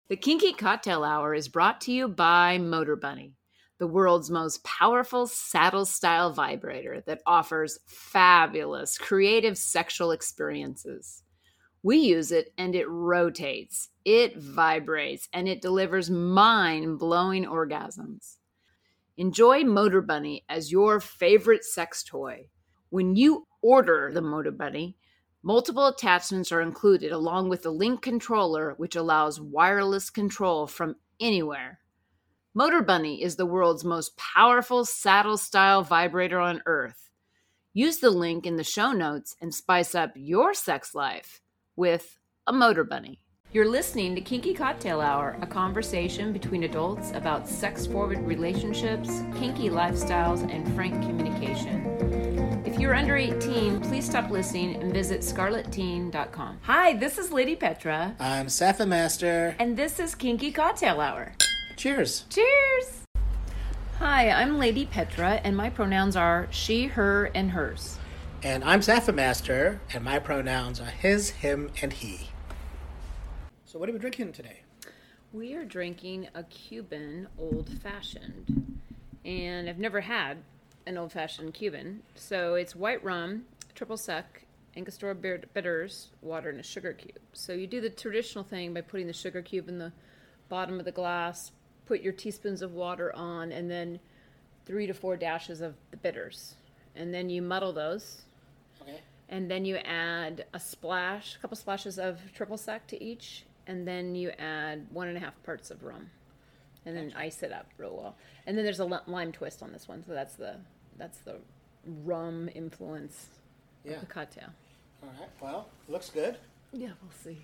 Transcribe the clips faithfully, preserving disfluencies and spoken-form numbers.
The Kinky Cocktail Hour is brought to you by Motor Bunny, the world's most powerful saddle-style vibrator that offers fabulous, creative sexual experiences. We use it and it rotates, it vibrates, and it delivers mind-blowing orgasms. Enjoy Motor Bunny as your favorite sex toy. When you order the Motor Bunny, multiple attachments are included along with the Link controller, which allows wireless control from anywhere. Motor Bunny is the world's most powerful saddle-style vibrator on Earth. Use the link in the show notes and spice up your sex life with a Motor Bunny. You're listening to Kinky Cocktail Hour, a conversation between adults about sex-forward relationships, kinky lifestyles, and frank communication. If you're under eighteen, please stop listening and visit scarlet teen dot com. Hi, this is Lady Petra. I'm Safa Master. And this is Kinky Cocktail Hour. Cheers. Cheers! Hi, I'm Lady Petra, and my pronouns are she, her, and hers. And I'm Safa Master, and my pronouns are his, him, and he. So what are we drinking today? We are drinking a Cuban old-fashioned, and I've never had an old-fashioned Cuban. So it's white rum, triple sec, Angostura bitters, water, and a sugar cube. So you do the traditional thing by putting the sugar cube in the bottom of the glass, put your teaspoons of water on, and then three to four dashes of the bitters. And then you muddle those. Okay. And then you add a splash, a couple splashes of triple sec to each. And then you add one and a half parts of rum, and then ice it up real well. And then there's a lime twist on this one, so that's the that's the rum influence yeah. of the cocktail. All right. Well, looks good. Yeah, we'll see.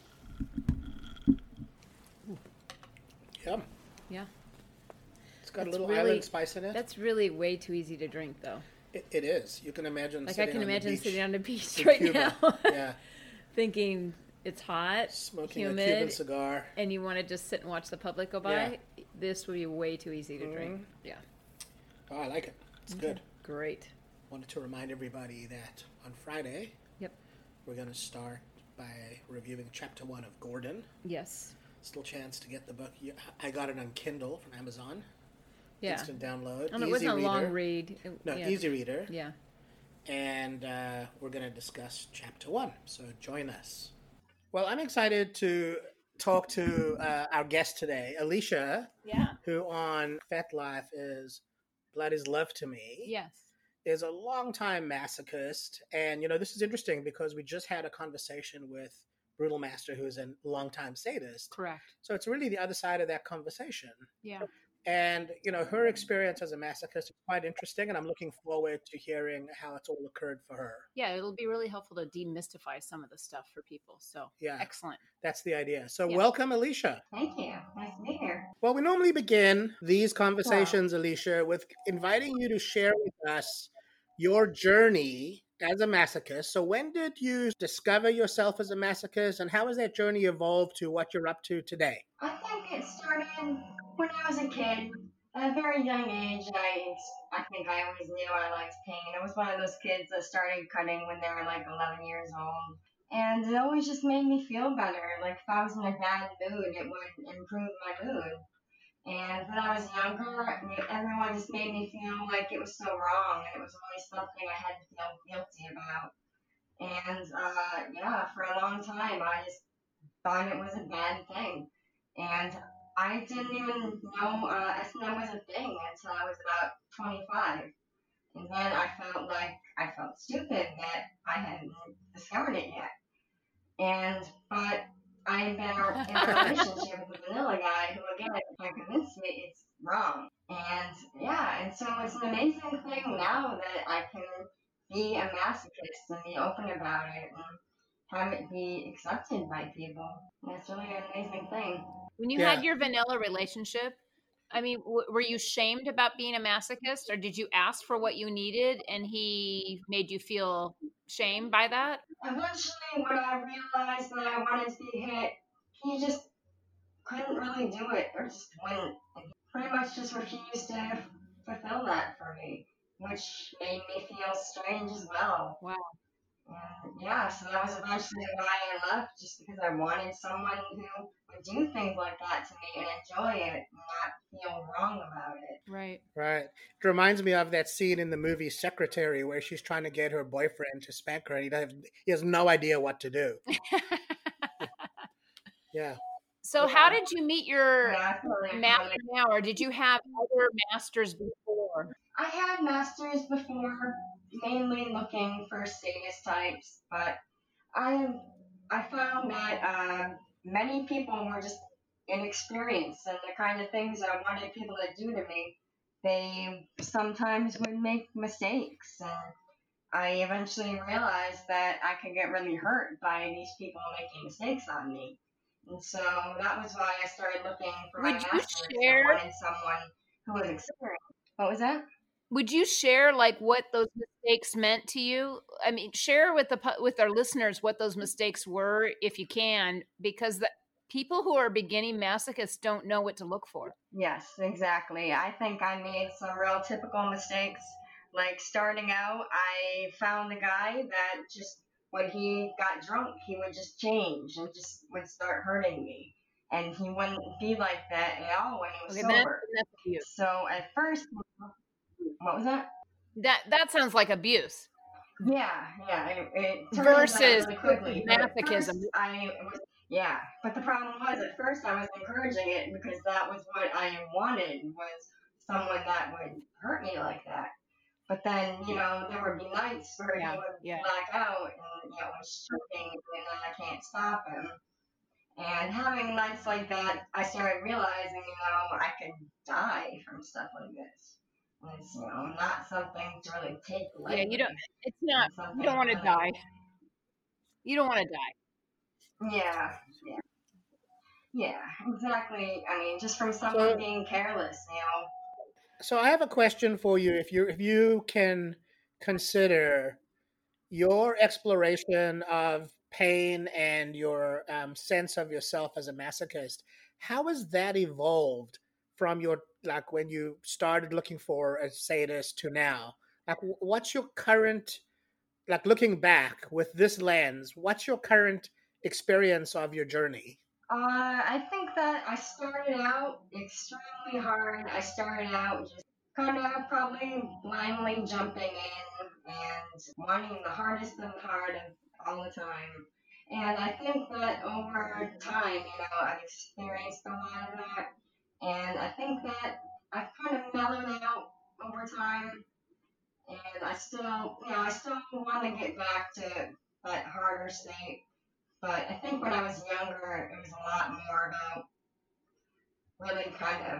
Ooh. Yum. Yeah. It's got that's a little really, island spice in it. That's really way too easy to drink, though. It, it is. You can imagine. Like I can on imagine the beach sitting on the beach in right Cuba. now, yeah, thinking. It's hot, smoking humid, a Cuban cigar, and you want to just sit and watch the public go by. Yeah. This would be way too easy to mm-hmm. drink. Yeah. Oh, I like it. It's okay. good. Great. Wanted to remind everybody that on Friday, yep, we're going to start by reviewing chapter one of Gordon. Yes. Still chance to get the book. I got it on Kindle from Amazon. Yeah. Instant download. And it easy wasn't a reader. long read. It, No, yeah. easy reader. Yeah. And uh, we're going to discuss chapter one. So join us. Well, I'm excited to talk to uh, our guest today, Alicia. Yeah. Who on FetLife is Blood is Love to Me. Yes. Is a longtime masochist. And, you know, this is interesting because we just had a conversation with Brutal Master, who is a longtime sadist. Correct. So it's really the other side of that conversation. Yeah. And, you know, her experience as a masochist is quite interesting, and I'm looking forward to hearing how it's all occurred for her. Yeah, it'll be really helpful to demystify some of the stuff for people. So, yeah, excellent. That's the idea. So yeah. Welcome, Alicia. Thank you. Nice to be here. Well, we normally begin these conversations, wow. Alicia, with inviting you to share with us your journey as a masochist. So when did you discover yourself as a masochist, and how has that journey evolved to what you're up to today? I think it started when I was a kid. At a very young age, I, I think I always knew I liked pain. I was one of those kids that started cutting when they were like eleven years old. And it always just made me feel better. Like if I was in a bad mood, it would improve my mood. And when I was younger, everyone just made me feel like it was so wrong. And it was always something I had to feel guilty about. And uh, yeah, for a long time, I just thought it was a bad thing. And I didn't even know uh, S and M was a thing until I was about twenty-five. And then I felt like I felt stupid that I hadn't discovered it yet. And, but I've been in a relationship with a vanilla guy who, again, can convince me it's wrong. And yeah, and so it's an amazing thing now that I can be a masochist and be open about it and have it be accepted by people. And it's really an amazing thing. When you yeah. had your vanilla relationship, I mean, w- were you shamed about being a masochist, or did you ask for what you needed and he made you feel shamed by that? Eventually, when I realized that I wanted to be hit, he just couldn't really do it, or just wouldn't. He pretty much just refused to fulfill that for me, which made me feel strange as well. Wow. And yeah, so that was eventually why I left, just because I wanted someone who would do things like that to me and enjoy it and not feel wrong about it. Right. Right. It reminds me of that scene in the movie Secretary where she's trying to get her boyfriend to spank her and he doesn't he has no idea what to do. Yeah. So, Yeah. how did you meet your Yeah, I totally master relate. now, or did you have other masters before? I had masters before, mainly looking for sadist types, but I I found that uh, many people were just inexperienced, and the kind of things I wanted people to do to me, they sometimes would make mistakes, and I eventually realized that I could get really hurt by these people making mistakes on me. And so that was why I started looking for my Would you masters. I share? wanted someone who was experienced. What was that? Would you share like what those mistakes meant to you? I mean, share with the pu- with our listeners what those mistakes were, if you can, because the people who are beginning masochists don't know what to look for. Yes, exactly. I think I made some real typical mistakes. Like starting out, I found a guy that just when he got drunk, he would just change and just would start hurting me. And he wouldn't be like that at all when he was Okay, that's, sober. that's abuse. So at first, what was that? That that sounds like abuse. Yeah, yeah. It, it turned Versus into that really quickly. But at masochism. first, I was yeah. But the problem was at first I was encouraging it because that was what I wanted was someone that would hurt me like that. But then you know there would be nights where Yeah, he would yeah. black out and you know was choking and then I can't stop him. And having nights like that, I started realizing you know I could die from stuff like this. And it's you know not something to really take lightly. Yeah, you don't. It's not. It's You something don't want to really- die. You don't want to die. Yeah, yeah, yeah, exactly. I mean, just from someone So- being careless, you know. So I have a question for you. If you if you can consider your exploration of pain and your um, sense of yourself as a masochist, how has that evolved from your like when you started looking for a sadist to now? Like, wh- what's your current like looking back with this lens? What's your current experience of your journey? Uh, I think that I started out extremely hard. I started out just kind of probably blindly jumping in and wanting the hardest of the hard all the time. And I think that over time, you know, I've experienced a lot of that. And I think that I've kind of mellowed out over time. And I still, you know, I still want to get back to that harder state. But I think when I was younger, it was a lot more about really kind of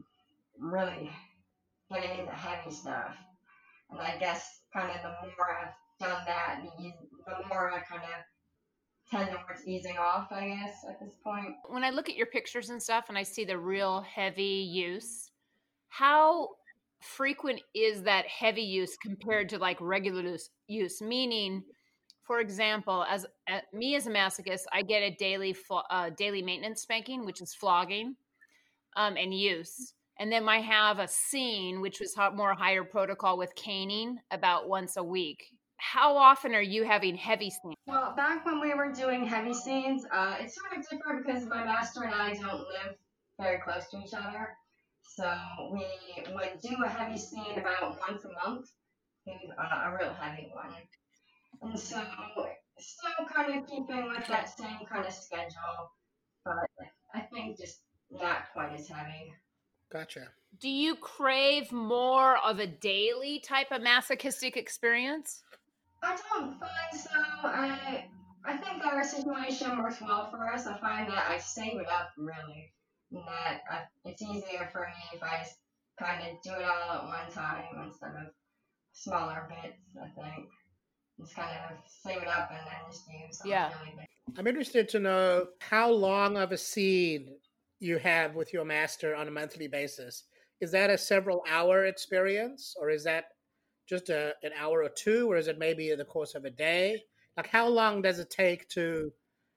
really getting into heavy stuff. And I guess kind of the more I've done that, the, the more I kind of tend towards easing off, I guess, at this point. When I look at your pictures and stuff and I see the real heavy use, how frequent is that heavy use compared to like regular use? use? Meaning, for example, as uh, me as a masochist, I get a daily flo- uh, daily maintenance spanking, which is flogging um, and use. And then I have a scene, which was ho- more higher protocol with caning about once a week. How often are you having heavy scenes? Well, back when we were doing heavy scenes, uh, it's sort of different because my master and I don't live very close to each other. So we would do a heavy scene about once a month, uh, a real heavy one. And so still kind of keeping with that same kind of schedule, but I think just not quite as heavy. Gotcha. Do you crave more of a daily type of masochistic experience? I don't find so. I I think our situation works well for us. I find that I save it up really, and that I, it's easier for me if I just kind of do it all at one time instead of smaller bits. I think just kind of save it up and then just do something Yeah. really big. I'm interested to know how long of a scene you have with your master on a monthly basis. Is that a several hour experience, or is that just a, an hour or two, or is it maybe in the course of a day? Like, how long does it take to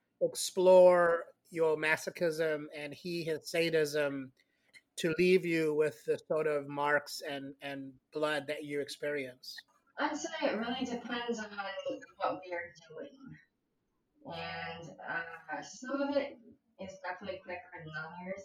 explore your masochism and he his sadism to leave you with the sort of marks and, and blood that you experience? I'd say it really depends on what we are doing. And uh, some of it is definitely quicker than others.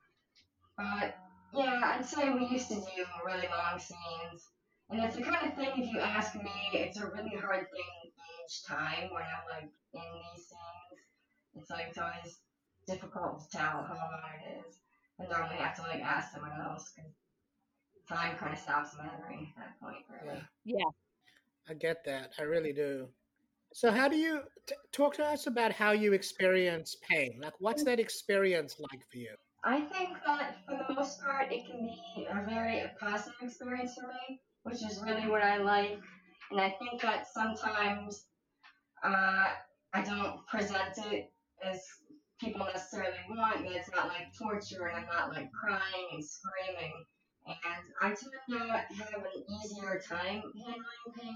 But yeah, I'd say we used to do really long scenes. And it's the kind of thing, if you ask me, it's a really hard thing each time when I'm like in these scenes. It's like it's always difficult to tell how long it is. I normally have to like ask someone else because time kind of stops mattering at that point, Yeah, really. Yeah. I get that. I really do. So, how do you t- talk to us about how you experience pain? Like, what's that experience like for you? I think that for the most part, it can be a very positive experience for me, which is really what I like. And I think that sometimes uh, I don't present it as people necessarily want. That it's not like torture, and I'm not like crying and screaming. And I tend to have an easier time handling pain,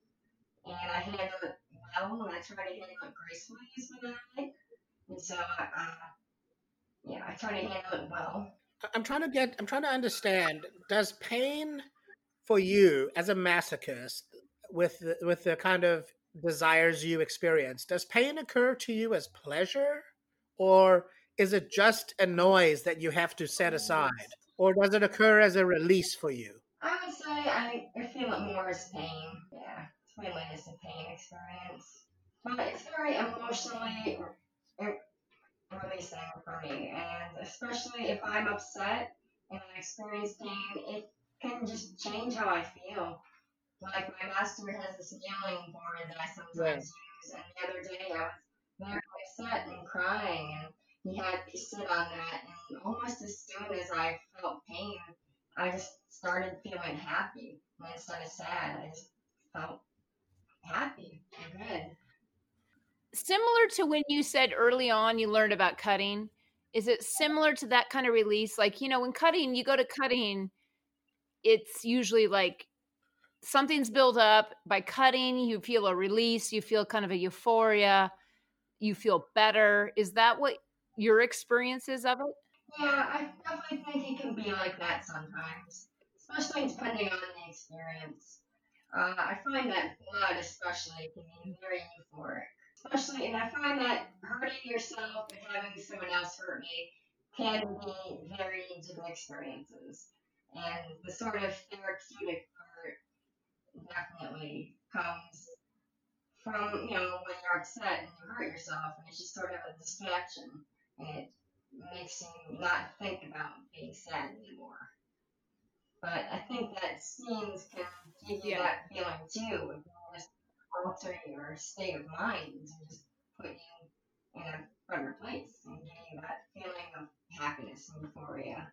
and I handle it well, and I try to handle it gracefully, is what I like. And so, uh, yeah, I try to handle it well. I- I'm trying to get, I'm trying to understand, does pain for you as a masochist with the, with the kind of desires you experience, does pain occur to you as pleasure, or is it just a noise that you have to set aside, or does it occur as a release for you? I would say I, I feel it more as pain. Yeah, it's my latest pain experience. But it's very emotionally re- releasing for me, and especially if I'm upset and I experience pain, it can just change how I feel. Like my master has this yelling board that I Yeah. sometimes use, and the other day I was very upset and crying, and he had me sit on that, and almost as soon as I felt pain, I just started feeling happy. And instead of sad, I just felt happy and good. Similar to when you said early on you learned about cutting, is it similar to that kind of release? Like, you know, when cutting, you go to cutting, it's usually like something's built up. By cutting, you feel a release, you feel kind of a euphoria, you feel better. Is that what your experience is of it? Yeah, I definitely think it can be like that sometimes, especially depending on the experience. Uh, I find that blood, especially, can be very euphoric. Especially, and I find that hurting yourself and having someone else hurt me can be very different experiences. And the sort of therapeutic part definitely comes from, you know, when you're upset and you hurt yourself, and it's just sort of a distraction, and it makes you not think about being sad anymore. But I think that scenes can give you Yeah. that feeling too. It can just alter your state of mind and just put you in a better place and give you that feeling of happiness and euphoria.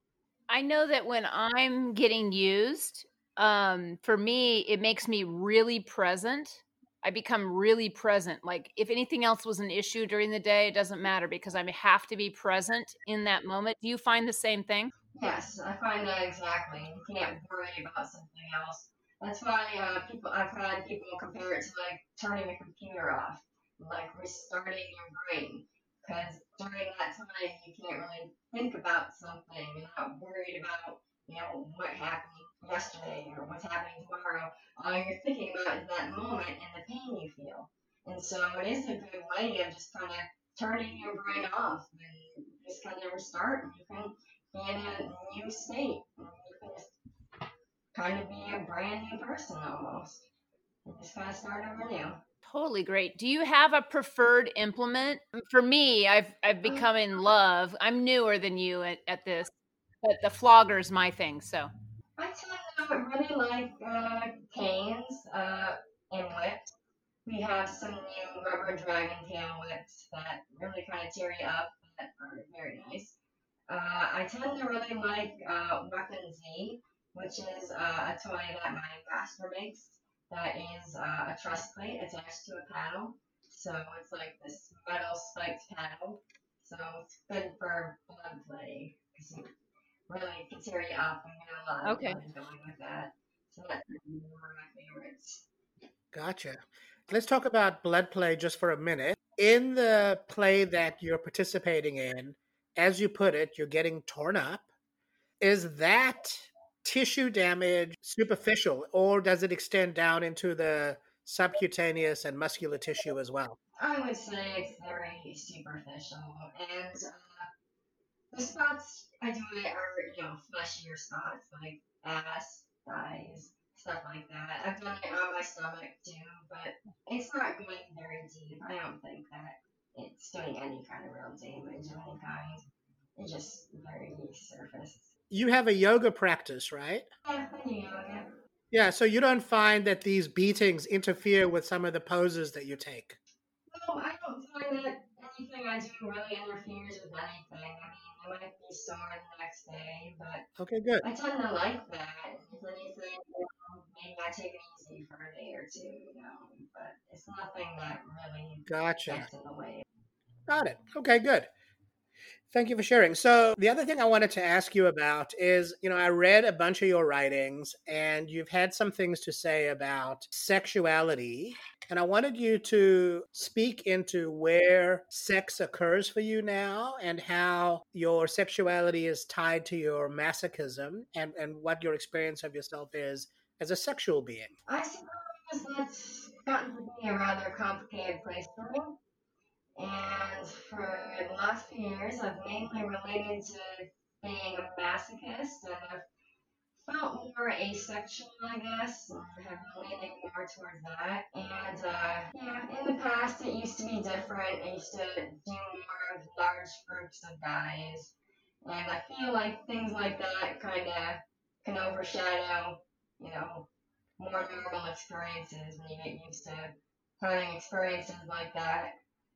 I know that when I'm getting used, um, for me, it makes me really present. I become really present. Like if anything else was an issue during the day, it doesn't matter because I have to be present in that moment. Do you find the same thing? Yes, I find that exactly. You can't worry about something else. That's why uh, people I've had people compare it to like turning a computer off, like restarting your brain. Because during that time, you can't really think about something. You're not worried about you know what happened yesterday or what's happening tomorrow. All you're thinking about is that moment and the pain you feel. And so it is a good way of just kind of turning your brain off and just kind of restart. And you can in a new state. And you can just kind of be a brand new person almost. And just kind of start over new. Totally great. Do you have a preferred implement? For me, I've I've Um, become in love. I'm newer than you at, at this, but the flogger is my thing. So I tend to really like uh, canes uh, and whips. We have some new rubber dragon tail whips that really kind of tear you up that are very nice. Uh, I tend to really like uh, Weapon Z, which is uh, a toy that my master makes. That is uh, a truss plate attached to a paddle. So it's like this metal spiked paddle. So it's good for blood play because it really can tear you up and get a lot of okay. blood going with that. So that's one of my favorites. Gotcha. Let's talk about blood play just for a minute. In the play that you're participating in, as you put it, you're getting torn up. Is that tissue damage superficial, or does it extend down into the subcutaneous and muscular tissue as well? I would say it's very superficial, and uh, the spots I do it are, you know, fleshier spots like ass, thighs, stuff like that. I've done it on my stomach too, but it's not going very deep. I don't think that it's doing any kind of real damage of any kind. It's just very surface. You have a yoga practice, right? Yeah, I do yoga. Yeah, so you don't find that these beatings interfere with some of the poses that you take? No, I don't find that anything I do really interferes with anything. I mean, I might be sore the next day, but Okay, good. I tend to like that. If anything, you know, maybe I take it easy for a day or two, you know, but it's nothing that really Gotcha. gets in the way. Got it. Okay, good. Thank you for sharing. So the other thing I wanted to ask you about is, you know, I read a bunch of your writings and you've had some things to say about sexuality. And I wanted you to speak into where sex occurs for you now and how your sexuality is tied to your masochism and, and what your experience of yourself is as a sexual being. I suppose that's gotten to be a rather complicated place for me. And for the last few years, I've mainly related to being a masochist, and I've felt more asexual, I guess, and have been leaning more towards that. And uh, yeah, in the past, it used to be different. I used to do more of large groups of guys, and I feel like things like that kind of can overshadow, you know, more normal experiences when you get used to having experiences like that.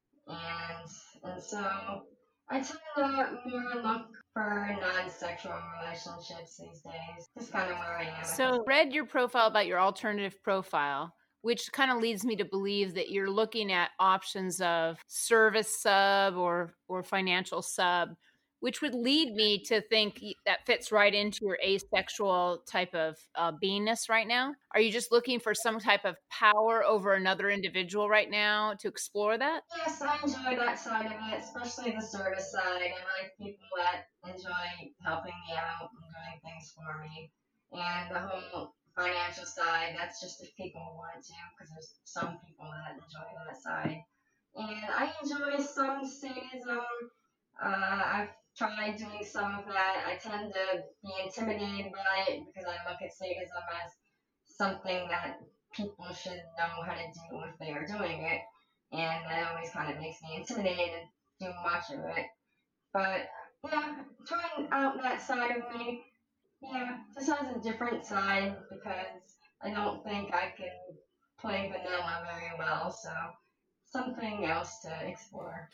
And and so I tend to more look for non-sexual relationships these days. Just kind of where I am. So, read your profile about your alternative profile, which kind of leads me to believe that you're looking at options of service sub or or financial sub, which would lead me to think that fits right into your asexual type of uh, beingness right now. Are you just looking for some type of power over another individual right now to explore that? Yes, I enjoy that side of it, especially the service side. I like people that enjoy helping me out and doing things for me. And the whole financial side, that's just if people want to, because there's some people that enjoy that side. And I enjoy some sadism. Uh, I've tried doing some of that. I tend to be intimidated by it because I look at sadism as something that people should know how to do if they are doing it. And that always kind of makes me intimidated to do much of it. But yeah, trying out that side of me, yeah, just has a different side because I don't think I can play vanilla very well. So something else to explore.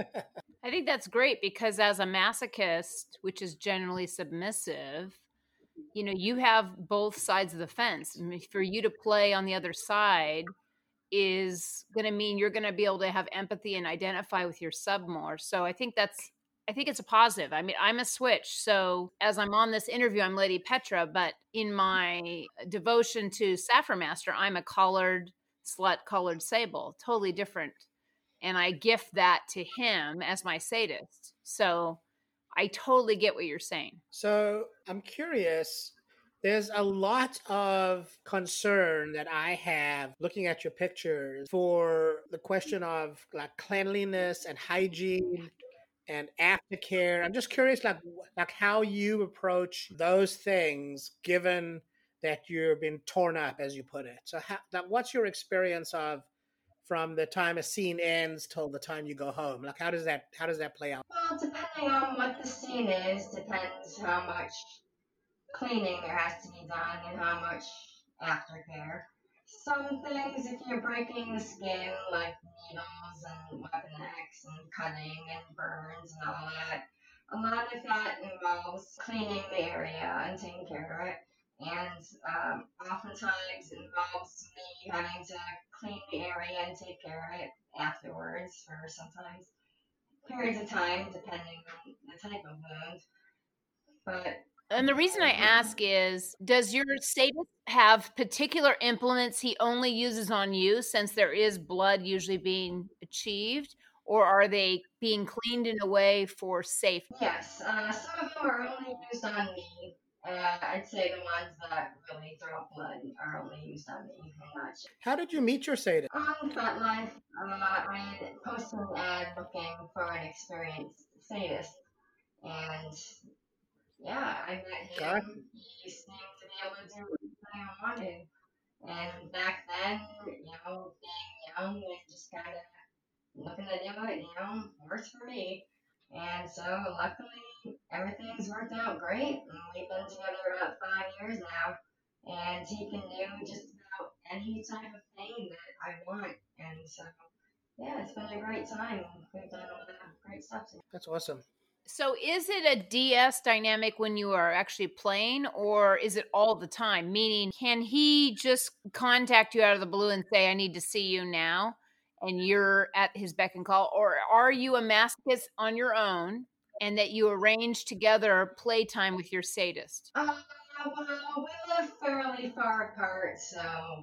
I think that's great because as a masochist, which is generally submissive, you know, you have both sides of the fence. I mean, for you to play on the other side is going to mean you're going to be able to have empathy and identify with your sub more. So I think that's, I think it's a positive. I mean, I'm a switch. So as I'm on this interview, I'm Lady Petra, but in my devotion to Saffron Master, I'm a collared slut, collared sable, totally different. And I gift that to him as my sadist. So I totally get what you're saying. So I'm curious. There's a lot of concern that I have looking at your pictures for the question of like cleanliness and hygiene and aftercare. I'm just curious, like, like how you approach those things, given that you've been torn up, as you put it. So, how, that, what's your experience of from the time a scene ends till the time you go home? Like, how does that how does that play out? Well, depending on what the scene is, depends how much cleaning there has to be done and how much aftercare. Some things, if you're breaking the skin, like needles and weapon X and cutting and burns and all that, a lot of that involves cleaning the area and taking care of it. And um, oftentimes involves me having to clean the area and take care of it afterwards for sometimes periods of time, depending on the type of wound. But And the reason I ask is, does your sadist have particular implements he only uses on you since there is blood usually being achieved? Or are they being cleaned in a way for safety? Yes, uh, some of them are only used on me, Uh, I'd say the ones that really draw blood are only used on me and not just. How did you meet your sadist? On FetLife, uh, I had posted an ad looking for an experienced sadist, and yeah, I met God, him. He seemed to be able to do what I wanted. And back then, you know, being young and just kind of looking to do it, you know, works for me. And so luckily, everything's worked out great. And we've been together about five years now. And he can do just about any type of thing that I want. And so, yeah, it's been a great time. We've done a lot of great stuff together. that's awesome. So is it a D S dynamic when you are actually playing, or is it all the time? Meaning, can he just contact you out of the blue and say, I need to see you now, and you're at his beck and call? Or are you a masochist on your own and that you arrange together playtime with your sadist? Uh, well, we live fairly far apart, so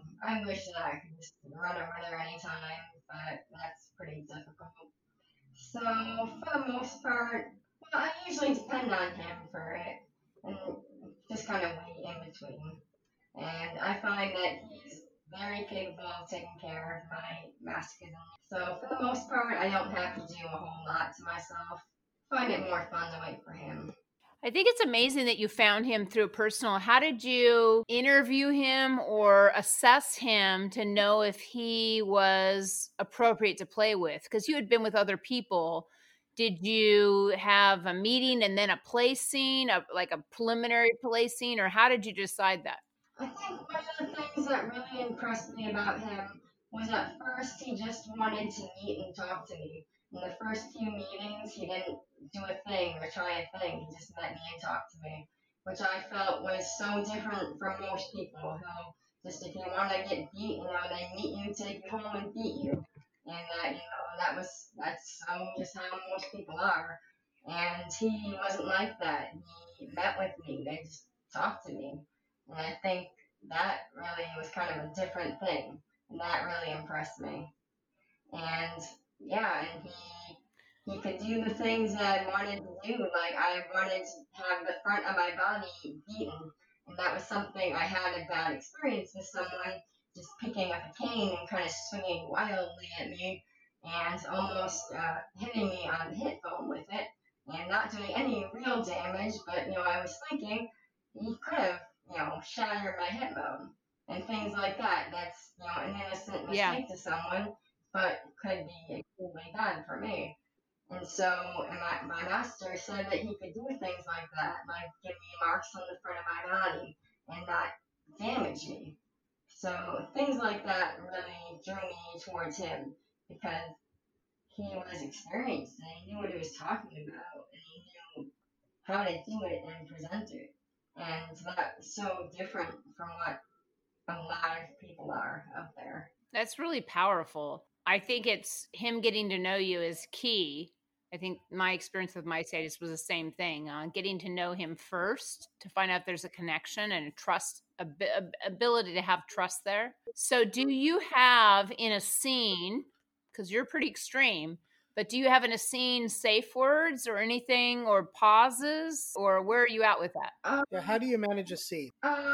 I wish that I could just run over there anytime, but that's pretty difficult. So, for the most part, well, I usually depend on him for it, and just kind of wait in between. And I find that he's very capable of taking care of my masochism. So, for the most part, I don't have to do a whole lot to myself. I find it more fun to wait for him. I think it's amazing that you found him through personal. How did you interview him or assess him to know if he was appropriate to play with? Because you had been with other people. Did you have a meeting and then a play scene, a, like a preliminary play scene, or how did you decide that? I think one of the things that really impressed me about him was at first he just wanted to meet and talk to me. In the first few meetings, he didn't do a thing or try a thing. He just met me and talked to me, which I felt was so different from most people who just if you want to get beat, you know, they meet you, take you home, and beat you. And that, you know, that was that's so just how most people are. And he wasn't like that. He met with me. They just talked to me. And I think that really was kind of a different thing. And that really impressed me. And yeah, and he he could do the things that I wanted to do. Like I wanted to have the front of my body beaten. And that was something I had a bad experience with someone just picking up a cane and kind of swinging wildly at me and almost uh, hitting me on the hip bone with it and not doing any real damage. But, you know, I was thinking he could have, you know, shattered my hip bone and things like that. That's, you know, an innocent mistake Yeah. to someone, but could be extremely bad for me. And so and my, my master said that he could do things like that, like give me marks on the front of my body and not damage me. So things like that really drew me towards him because he was experienced and he knew what he was talking about and he knew how to do it and present it. And that's so different from what a lot of people are out there. That's really powerful. I think it's him getting to know you is key. I think my experience with my sadist was the same thing. Uh, getting to know him first to find out if there's a connection and a trust, a, a, ability to have trust there. So, do you have in a scene, because you're pretty extreme, but do you have in a scene safe words or anything or pauses, or where are you at with that? Um, Yeah, how do you manage a scene?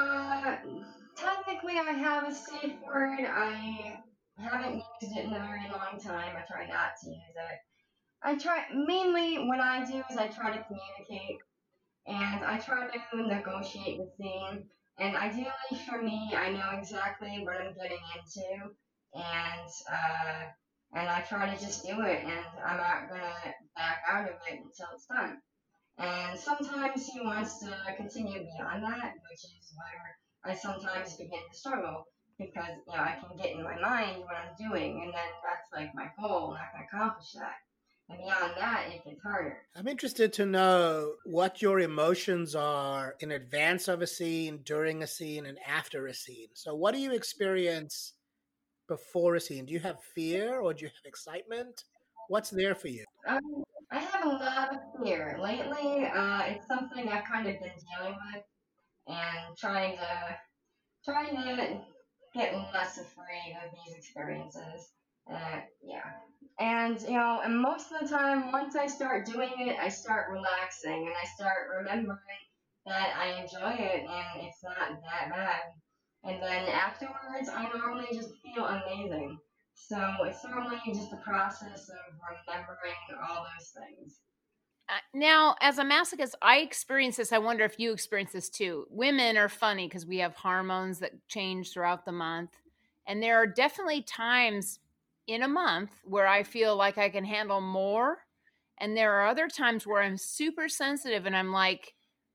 Uh, technically, I have a safe word. I haven't used it in a very long time. I try not to use it. I try mainly what I do is I try to communicate and I try to negotiate the scene. And ideally for me, I know exactly what I'm getting into, and uh, and I try to just do it, and I'm not gonna back out of it until it's done. And sometimes he wants to continue beyond that, which is where I sometimes begin to struggle because you know I can get in my mind what I'm doing, and then that's like my goal, and I can accomplish that. And beyond that, it gets harder. I'm interested to know what your emotions are in advance of a scene, during a scene, and after a scene. So, what do you experience before a scene? Do you have fear or do you have excitement? What's there for you? Um, I have a lot of fear. Lately, uh, it's something I've kind of been dealing with and trying to trying to get less afraid of these experiences. Uh, yeah. And, you know, and most of the time, once I start doing it, I start relaxing and I start remembering that I enjoy it and it's not that bad. And then afterwards, I normally just feel amazing. So it's normally just the process of remembering all those things. Uh, now, as a masochist, I experience this. I wonder if you experience this too. Women are funny because we have hormones that change throughout the month. And there are definitely times in a month where I feel like I can handle more. And there are other times where I'm super sensitive and I'm like,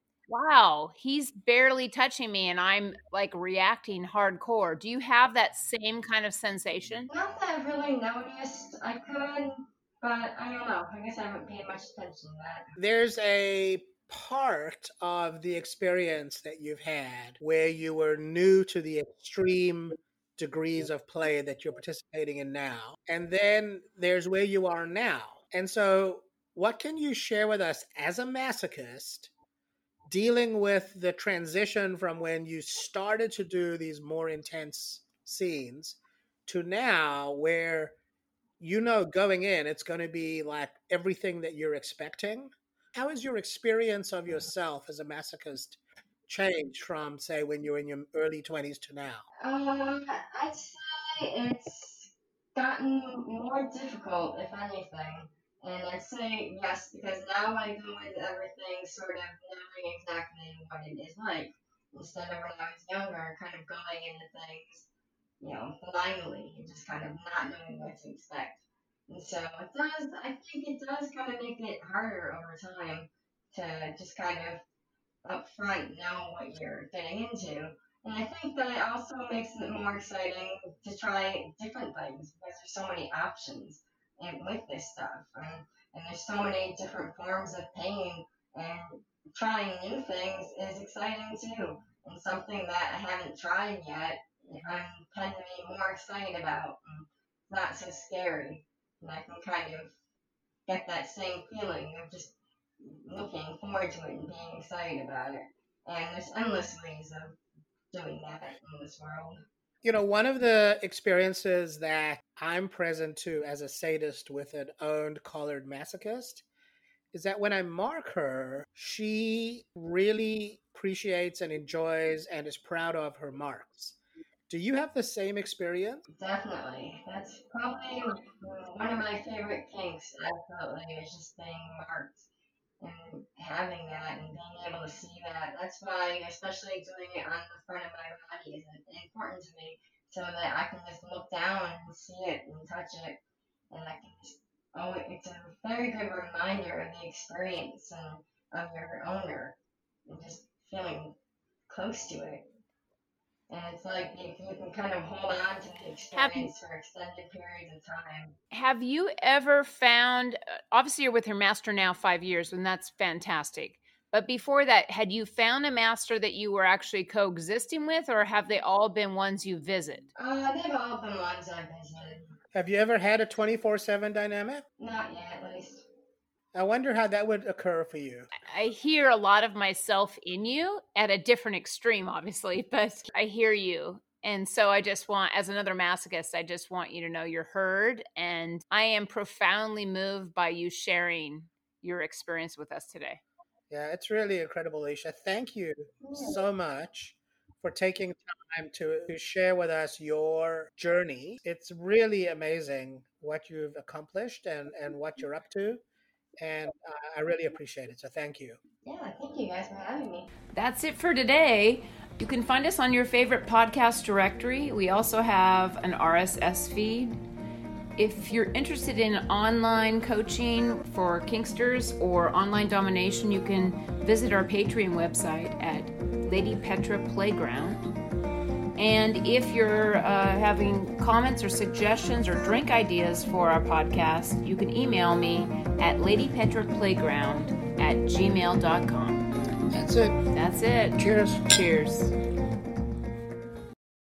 wow, he's barely touching me and I'm like reacting hardcore. Do you have that same kind of sensation? Not that I've really noticed. I could, but I don't know. I guess I haven't paid much attention to that. There's a part of the experience that you've had where you were new to the extreme degrees of play that you're participating in now. And then there's where you are now. And so what can you share with us as a masochist dealing with the transition from when you started to do these more intense scenes to now where you know going in it's going to be like everything that you're expecting? How has your experience of yourself as a masochist changed from, say, when you were in your early twenties to now? Um, I'd say it's gotten more difficult, if anything. And I'd say yes, because now I go into everything sort of knowing exactly what it is like, instead of when I was younger, kind of going into things, you know, blindly, and just kind of not knowing what to expect. And so it does, I think it does kind of make it harder over time to just kind of up front know what you're getting into. And I think that it also makes it more exciting to try different things because there's so many options and with this stuff. And, and there's so many different forms of pain, and trying new things is exciting too. And something that I haven't tried yet, I'm tend to be more excited about and not so scary. And I can kind of get that same feeling of just looking forward to it and being excited about it. And there's endless ways of doing that in this world. You know, one of the experiences that I'm present to as a sadist with an owned collared masochist is that when I mark her, she really appreciates and enjoys and is proud of her marks. Do you have the same experience? Definitely. That's probably one of my favorite kinks, absolutely, is just being marked and having that and being able to see that. That's why, especially doing it on the front of my body is important to me, so that I can just look down and see it and touch it, and I can just, oh, it's a very good reminder of the experience and of your owner, and just feeling close to it. And it's like you, you can kind of hold on to the experience for extended periods of time. Have you ever found, obviously you're with your master now five years, and that's fantastic. But before that, had you found a master that you were actually coexisting with, or have they all been ones you visit? Uh, they've all been ones I visited. Have you ever had a twenty-four seven dynamic? Not yet, at least. I wonder how that would occur for you. I hear a lot of myself in you at a different extreme, obviously, but I hear you. And so I just want, as another masochist, I just want you to know you're heard. And I am profoundly moved by you sharing your experience with us today. Yeah, it's really incredible, Alicia. Thank you so much for taking time to, to share with us your journey. It's really amazing what you've accomplished and, and what you're up to. And uh, I really appreciate it. So thank you. Yeah, thank you guys for having me. That's it for today. You can find us on your favorite podcast directory. We also have an R S S feed. If you're interested in online coaching for Kinksters or online domination, you can visit our Patreon website at Lady Petra Playground. And if you're uh, having comments or suggestions or drink ideas for our podcast, you can email me at ladypetraplayground at gmail dot com. That's it. That's it. Cheers. Cheers.